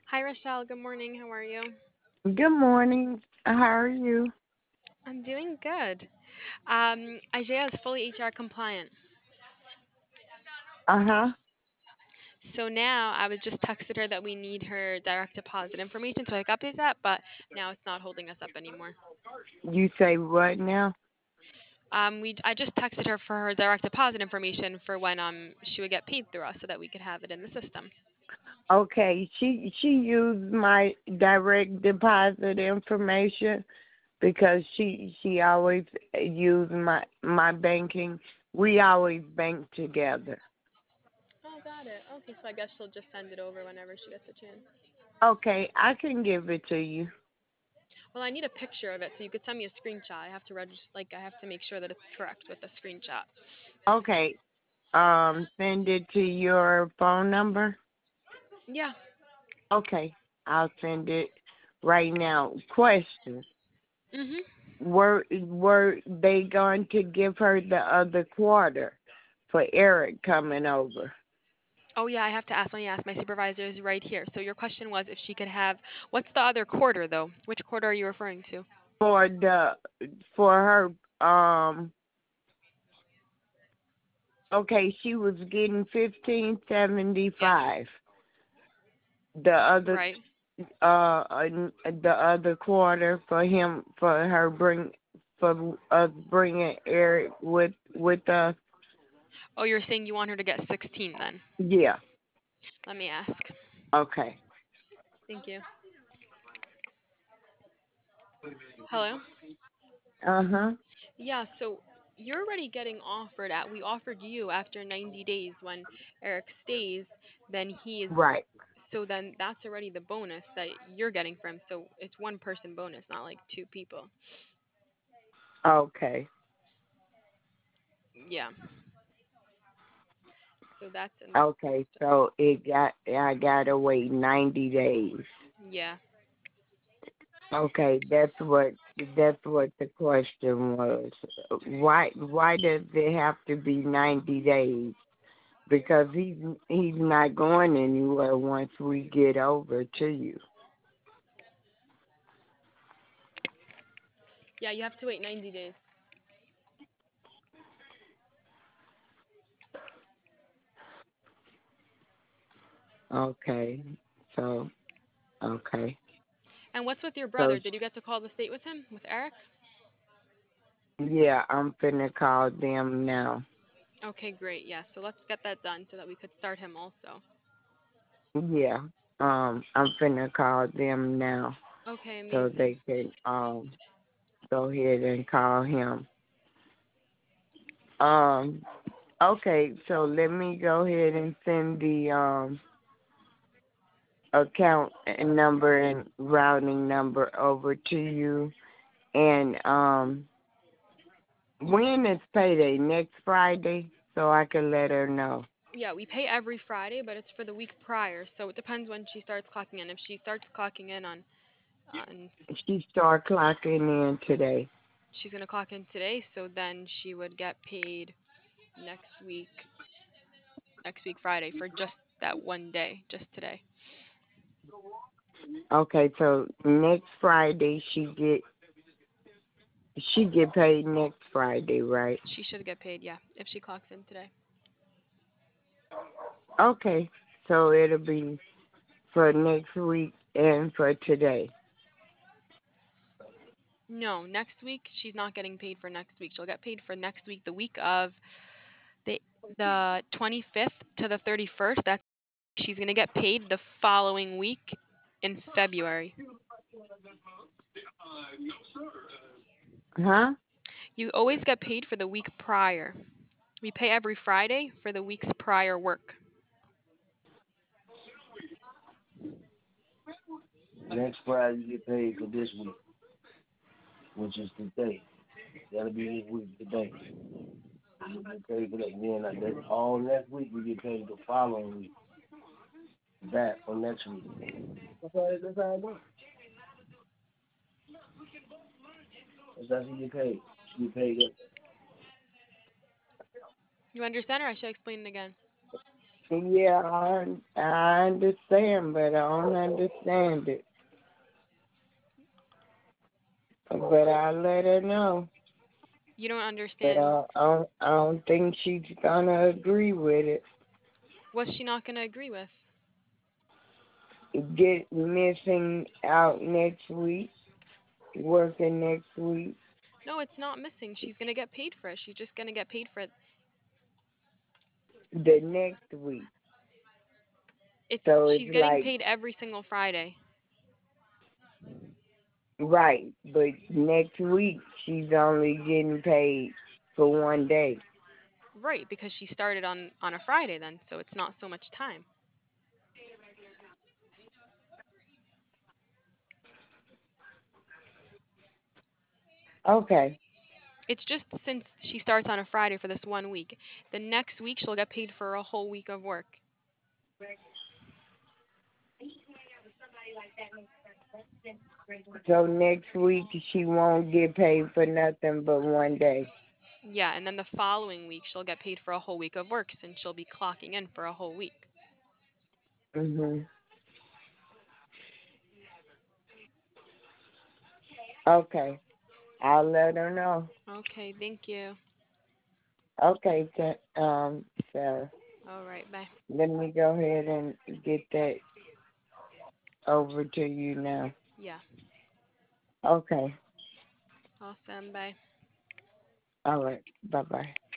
Hi, Rochelle. Good morning. How are you? Good morning. How are you? I'm doing good. Isaiah is fully HR compliant. Uh-huh. So now I was just texted her that we need her direct deposit information, so I copied that, but now it's not holding us up anymore. You say what now? I just texted her for her direct deposit information for when she would get paid through us, so that we could have it in the system. Okay, she used my direct deposit information because she always used my banking. We always bank together. Oh, got it. Okay, so I guess she'll just send it over whenever she gets a chance. Okay, I can give it to you. Well, I need a picture of it, so you could send me a screenshot. I have to register, like I have to make sure that it's correct with the screenshot. Okay, send it to your phone number. Yeah. Okay, I'll send it right now. Question. Mhm. Were they going to give her the other quarter for Eric coming over? Oh yeah, I have to ask. Let me ask. My supervisor is right here. So your question was if she could have. What's the other quarter though? Which quarter are you referring to? For the for her okay, she was getting 1575. Yeah. The other Right. the other quarter for him for her for us bringing Eric with us. Oh, you're saying you want her to get 16 then? Yeah. Let me ask. Okay. Thank you. Hello. Uh-huh. Yeah. So you're already getting offered at. We offered you after 90 days when Eric stays. Then he is. Right. So then that's already the bonus that you're getting from. So it's one person bonus, not like two people. Okay. Yeah. So that's in the Okay, system. so I gotta wait 90 days. Yeah. Okay, that's what the question was. Why does it have to be 90 days? Because he's not going anywhere once we get over to you. Yeah, you have to wait 90 days. Okay. So okay. And what's with your So brother? Did you get to call the state with him, with Eric? yeah, I'm finna call them now. Okay, great. Yeah, so let's get that done so that we could start him also. Yeah. I'm finna call them now Okay, so amazing. they can go ahead and call him. Um, okay, so let me go ahead and send the account and number and routing number over to you. And when is payday? Next Friday, so I can let her know. Yeah, we pay every Friday, but it's for the week prior, so it depends when she starts clocking in. If she starts clocking in on She start clocking in today. she's gonna clock in today, so then she would get paid next week, next week Friday for just that one day, just today. Okay, so next Friday she get paid next Friday, right? She should get paid, yeah, if she clocks in today. Okay, so it'll be for next week and for today. No, next week she's not getting paid for next week. She'll get paid for next week, the week of the the 25th to the 31st. That's she's going to get paid the following week in February. Huh? You always get paid for the week prior. We pay every Friday for the week's prior work. Next Friday you get paid for this week, which is today. That'll be this week today. You get paid for that. And then that all next week you get paid the following week. Back for next week. That's how it works. That's how she get paid. She get paid up. You understand, or I should explain it again? Yeah, I understand, but I don't understand it. But I let her know. You don't But understand. I don't think she's gonna agree with it. What's she not going to agree with? Get missing out next week, working next week, No, it's not missing. She's going to get paid for it. She's just going to get paid for it. the next week. It's So it's she's getting like paid every single Friday. right, but next week she's only getting paid for one day. Right, because she started on a Friday then, so it's not so much time. Okay. It's just since she starts on a Friday for this one week. The next week she'll get paid for a whole week of work. So next week she won't get paid for nothing but one day. Yeah, and then the following week she'll get paid for a whole week of work since she'll be clocking in for a whole week. Mhm. Okay. I'll let her know. Okay, thank you. Okay, so All right, bye. let me go ahead and get that over to you now. Yeah. Okay. Awesome, bye. All right. Bye bye.